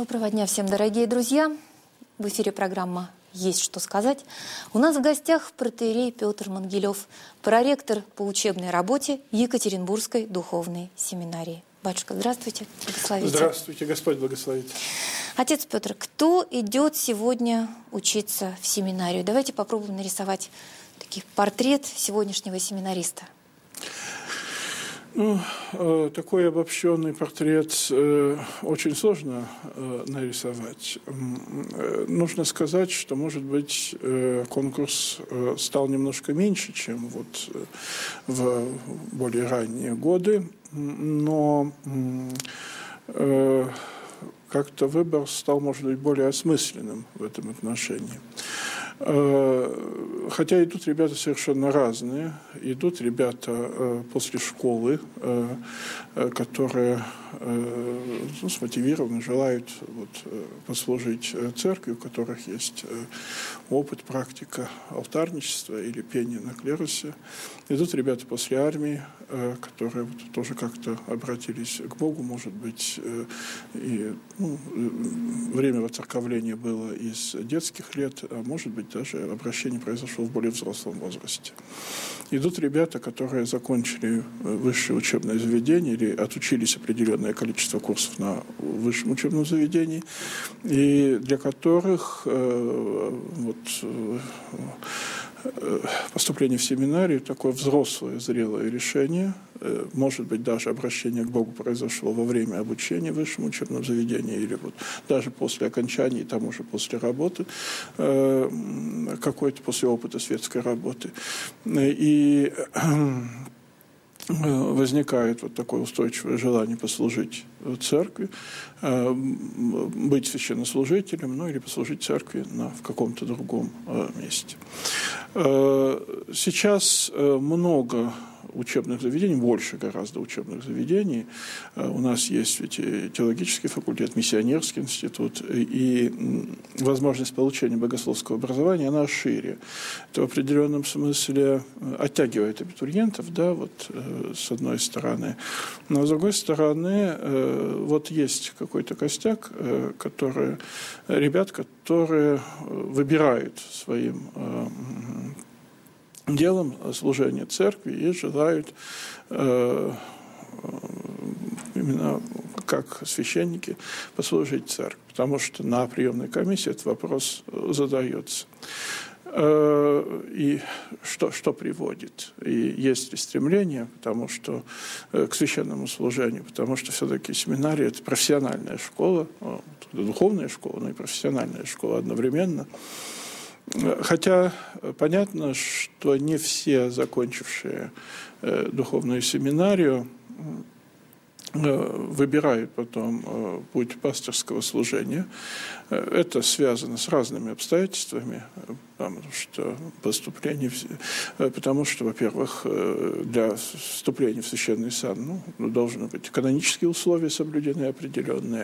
Доброго дня всем, дорогие друзья. В эфире программа «Есть что сказать». У нас в гостях протоиерей Петр Мангелев, проректор по учебной работе Екатеринбургской духовной семинарии. Батюшка, здравствуйте, благословите. Здравствуйте, Господь благословит. Отец Петр, кто идет сегодня учиться в семинарию? Давайте попробуем нарисовать такой портрет сегодняшнего семинариста. Такой обобщенный портрет очень сложно нарисовать. Нужно сказать, что, может быть, конкурс стал немножко меньше, чем вот в более ранние годы, но как-то выбор стал, может быть, более осмысленным в этом отношении. Хотя идут ребята совершенно разные. Идут ребята после школы, которые смотивированы, желают послужить церкви, у которых есть опыт, практика алтарничества или пения на клиросе. Идут ребята после армии, которые тоже как-то обратились к Богу, может быть, и время воцерковления было из детских лет, а может быть, даже обращение произошло в более взрослом возрасте. Идут ребята, которые закончили высшее учебное заведение или отучились определенное количество курсов на высшем учебном заведении, и для которых поступление в семинарию такое взрослое, зрелое решение. Может быть, даже обращение к Богу произошло во время обучения в высшем учебном заведении или даже после окончания, там уже после работы, какой-то после опыта светской работы. И возникает такое устойчивое желание послужить в церкви, быть священнослужителем, или послужить церкви в каком-то другом месте. Сейчас много учебных заведений, больше гораздо учебных заведений. У нас есть ведь и теологический факультет, миссионерский институт, и возможность получения богословского образования, она шире. Это в определенном смысле оттягивает абитуриентов, с одной стороны. Но с другой стороны, есть какой-то костяк, ребят, которые выбирают своим делом служения церкви и желают именно как священники послужить церкви, потому что на приемной комиссии этот вопрос задается. И что приводит? И есть ли стремление к священному служению, потому что все-таки семинария – это профессиональная школа, духовная школа, но и профессиональная школа одновременно. Хотя понятно, что не все закончившие духовную семинарию выбирают потом путь пасторского служения. Это связано с разными обстоятельствами, потому что, во-первых, для вступления в священный сан должны быть канонические условия соблюдены определенные.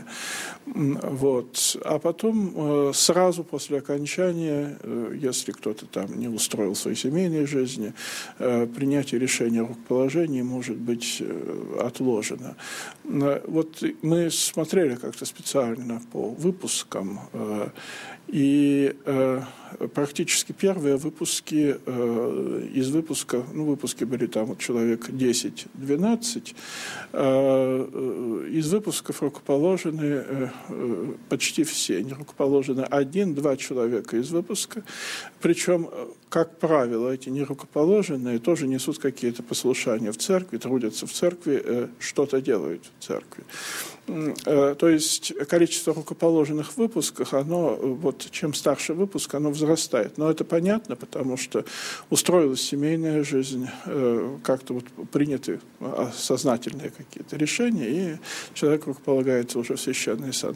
А потом сразу после окончания, если кто-то там не устроил своей семейной жизни, принятие решения о рукоположении может быть отложено. Мы смотрели как-то специально по выпускам, и практически первые выпуски из выпуска, выпуски были там человек 10-12, из выпусков рукоположены почти все, не рукоположены 1-2 человека из выпуска, причем, как правило, эти нерукоположенные тоже несут какие-то послушания в церкви, трудятся в церкви, что-то делают в церкви. То есть количество рукоположенных в выпусках, чем старше выпуск, оно взрастает. Но это понятно, потому что устроилась семейная жизнь, как-то приняты сознательные какие-то решения, и человек рукополагается уже в священный сан.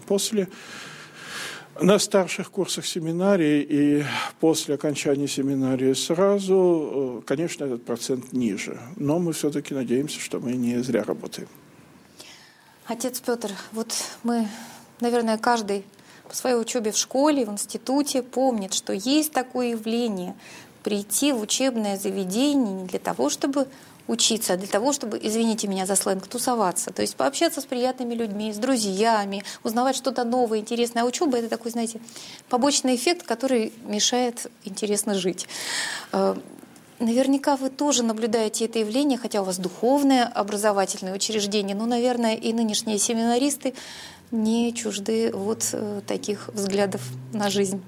На старших курсах семинарии и после окончания семинарии сразу, конечно, этот процент ниже. Но мы все-таки надеемся, что мы не зря работаем. Отец Петр, мы, наверное, каждый по своей учебе в школе, в институте помнит, что есть такое явление — прийти в учебное заведение не для того, чтобы учиться, а для того, чтобы, извините меня за сленг, тусоваться. То есть пообщаться с приятными людьми, с друзьями, узнавать что-то новое, интересное. А учеба — это такой, знаете, побочный эффект, который мешает интересно жить. Наверняка вы тоже наблюдаете это явление, хотя у вас духовное образовательное учреждение, но, наверное, и нынешние семинаристы не чужды вот таких взглядов на жизнь.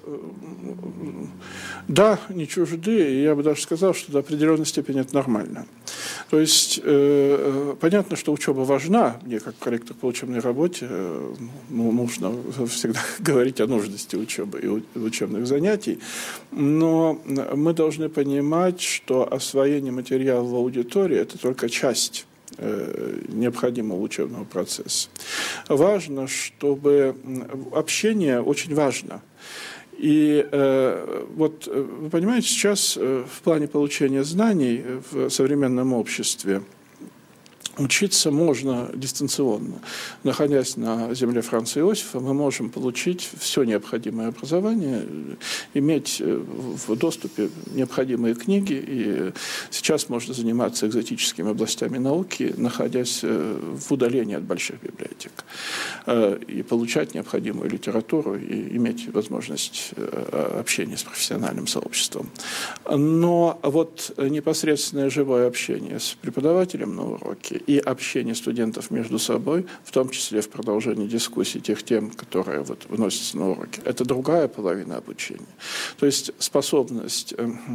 Да, не чужды, и я бы даже сказал, что до определенной степени это нормально. То есть понятно, что учеба важна. Мне, как корректор по учебной работе, нужно всегда говорить о нужности учебы и учебных занятий, но мы должны понимать, что освоение материала в аудитории – это только часть необходимого учебного процесса. Важно, чтобы общение очень важно. И вот вы понимаете, сейчас в плане получения знаний в современном обществе учиться можно дистанционно. Находясь на земле Франца Иосифа, мы можем получить все необходимое образование, иметь в доступе необходимые книги. И сейчас можно заниматься экзотическими областями науки, находясь в удалении от больших библиотек. И получать необходимую литературу, и иметь возможность общения с профессиональным сообществом. Но вот непосредственное живое общение с преподавателем на уроке и общение студентов между собой, в том числе в продолжении дискуссий тех тем, которые вот выносятся на уроки, это другая половина обучения. То есть способность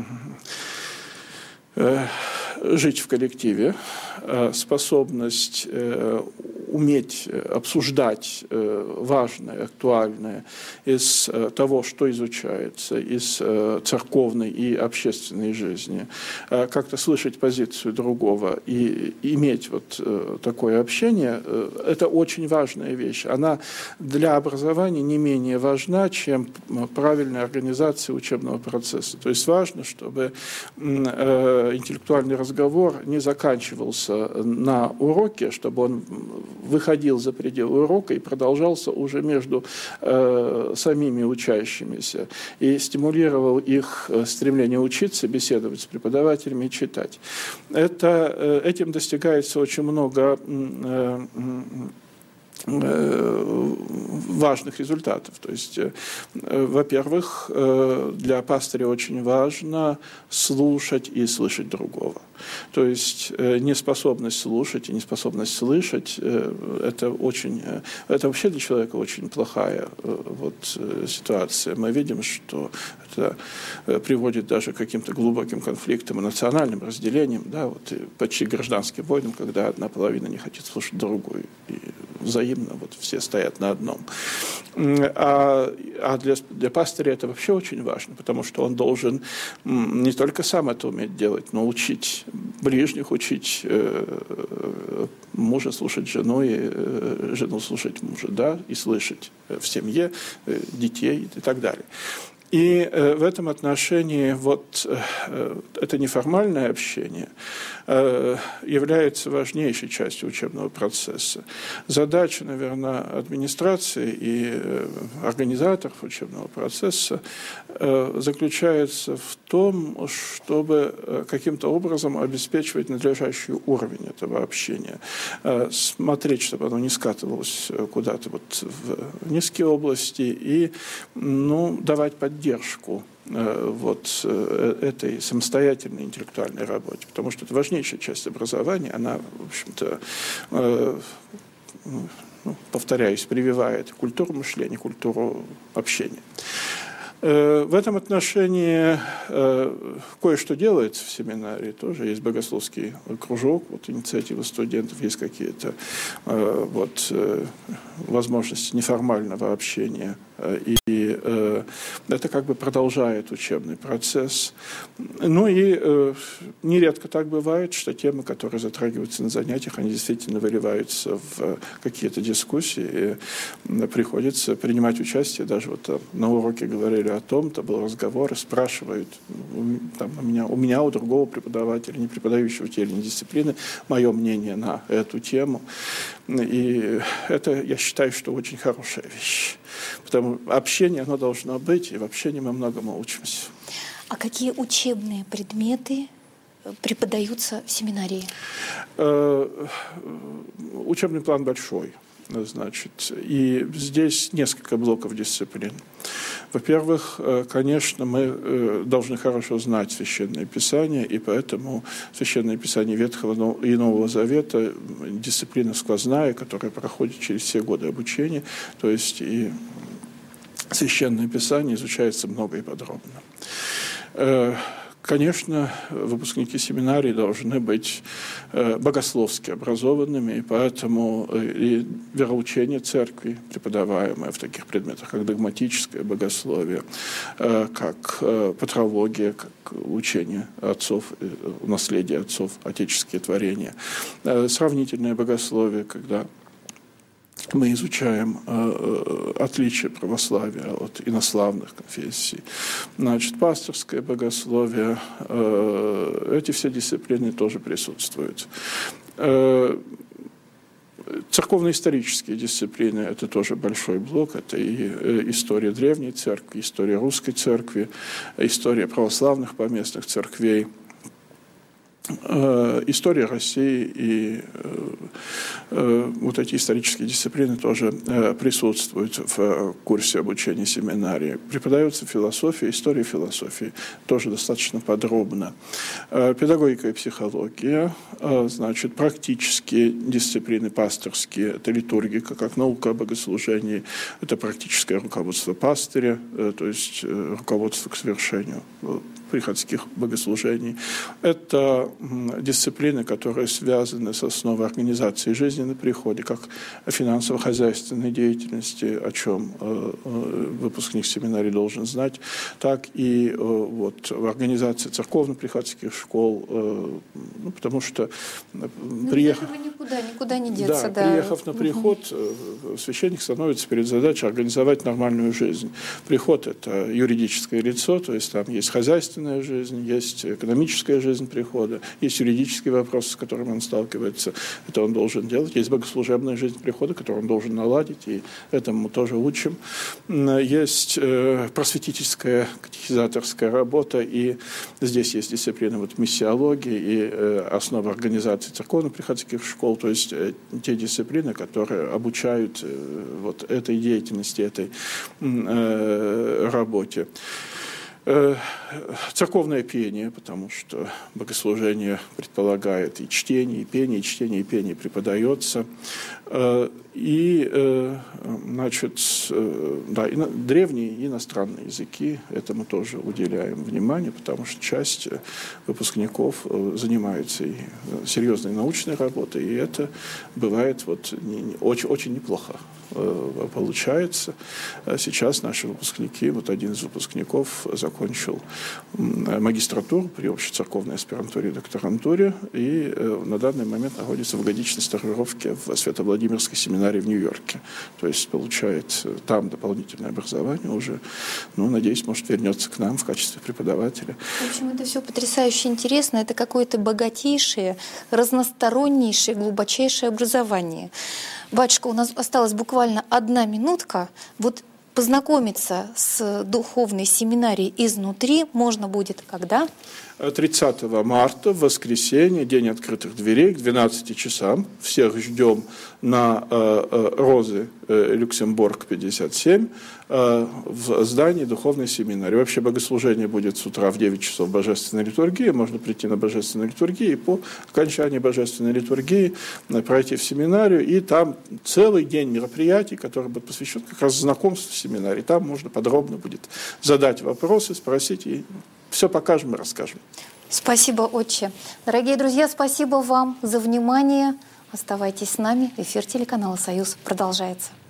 жить в коллективе, способность уметь обсуждать важное, актуальное из того, что изучается, из церковной и общественной жизни, как-то слышать позицию другого и иметь вот такое общение, это очень важная вещь. Она для образования не менее важна, чем правильная организация учебного процесса. То есть важно, чтобы интеллектуальный разговор не заканчивался на уроке, чтобы он выходил за пределы урока и продолжался уже между самими учащимися и стимулировал их стремление учиться, беседовать с преподавателями и читать. Этим достигается очень много важных результатов. То есть, во-первых, для пастыря очень важно слушать и слышать другого. То есть неспособность слушать и неспособность слышать это вообще для человека очень плохая ситуация. Мы видим, что это приводит даже к каким-то глубоким конфликтам и национальным разделениям, да, почти гражданским войнам, когда одна половина не хочет слушать другую. И взаимно все стоят на одном. А для пастыря это вообще очень важно, потому что он должен не только сам это уметь делать, но учить ближних, учить мужа слушать жену, и жену слушать мужа, да, и слышать в семье детей и так далее. И в этом отношении это неформальное общение является важнейшей частью учебного процесса. Задача, наверное, администрации и организаторов учебного процесса заключается в том, чтобы каким-то образом обеспечивать надлежащий уровень этого общения, смотреть, чтобы оно не скатывалось куда-то в низкие области и давать поддержку этой самостоятельной интеллектуальной работе, потому что это важнейшая часть образования, она, в общем-то, повторяюсь, прививает культуру мышления, культуру общения. В этом отношении кое-что делается в семинарии, тоже есть богословский кружок, инициативы студентов, есть какие-то возможности неформального общения, и это как бы продолжает учебный процесс. И нередко так бывает, что темы, которые затрагиваются на занятиях, они действительно выливаются в какие-то дискуссии, и приходится принимать участие, даже на уроке говорили о том-то, был разговор, и спрашивают у меня, у другого преподавателя, не преподающего те или иные дисциплины, мое мнение на эту тему. И это, я считаю, что очень хорошая вещь. Потому что общение, оно должно быть, и в общении мы многому учимся. А какие учебные предметы преподаются в семинарии? Учебный план большой. Значит, и здесь несколько блоков дисциплин. Во-первых, конечно, мы должны хорошо знать Священное Писание, и поэтому Священное Писание Ветхого и Нового Завета – дисциплина сквозная, которая проходит через все годы обучения, то есть и Священное Писание изучается много и подробно. Конечно, выпускники семинарии должны быть богословски образованными, и поэтому и вероучение церкви, преподаваемое в таких предметах, как догматическое богословие, как патрология, как учение отцов, наследие отцов, отеческие творения, сравнительное богословие, когда мы изучаем отличия православия от инославных конфессий. Значит, пасторское богословие, эти все дисциплины тоже присутствуют. Церковно-исторические дисциплины – это тоже большой блок. Это и история древней церкви, история русской церкви, история православных поместных церквей, история России, и вот эти исторические дисциплины тоже присутствуют в курсе обучения семинарии. Преподается философия, история философии тоже достаточно подробно. Педагогика и психология, значит, практические дисциплины пасторские, это литургика, как наука о богослужении, это практическое руководство пастыря, то есть руководство к совершению приходских богослужений. Это дисциплины, которые связаны с основой организации жизни на приходе, как финансово-хозяйственной деятельности, о чем выпускник семинарии должен знать, так и вот, в организации церковно-приходских школ, потому что приехав на приход, священник становится перед задачей организовать нормальную жизнь. Приход – это юридическое лицо, то есть там есть хозяйственная жизнь, есть экономическая жизнь прихода, есть юридические вопросы, с которыми он сталкивается, это он должен делать. Есть богослужебная жизнь прихода, которую он должен наладить, и этому мы тоже учим. Есть просветительская, катехизаторская работа, и здесь есть дисциплины вот, миссиологии и основы организации церковно-приходских школ, то есть те дисциплины, которые обучают вот этой деятельности, этой работе. Церковное пение, потому что богослужение предполагает и чтение, и пение, и чтение, и пение преподается. И, значит, да, древние и иностранные языки, этому тоже уделяем внимание, потому что часть выпускников занимается и серьезной научной работой, и это бывает вот очень, очень неплохо получается. Сейчас наши выпускники, вот один из выпускников закончил магистратуру при общецерковной аспирантуре и докторантуре, и на данный момент находится в годичной стажировке в Свято-Владимирской семинарии в Нью-Йорке. То есть получает там дополнительное образование уже. Ну, надеюсь, может, вернется к нам в качестве преподавателя. В общем, это все потрясающе интересно. Это какое-то богатейшее, разностороннейшее, глубочайшее образование. Батюшка, у нас осталась буквально 1 минутка. Вот познакомиться с духовной семинарией изнутри можно будет когда? 30 марта, в воскресенье, день открытых дверей, к 12 часам. Всех ждем на Розы Люксембург, 57, в здании духовной семинарии. Вообще богослужение будет с утра в 9 часов божественной литургии. Можно прийти на божественную литургию и по окончании божественной литургии пройти в семинарию. И там целый день мероприятий, который будет посвящен как раз знакомству с семинарией. Там можно подробно будет задать вопросы, спросить, и все покажем и расскажем. Спасибо, отче. Дорогие друзья, спасибо вам за внимание. Оставайтесь с нами. Эфир телеканала «Союз» продолжается.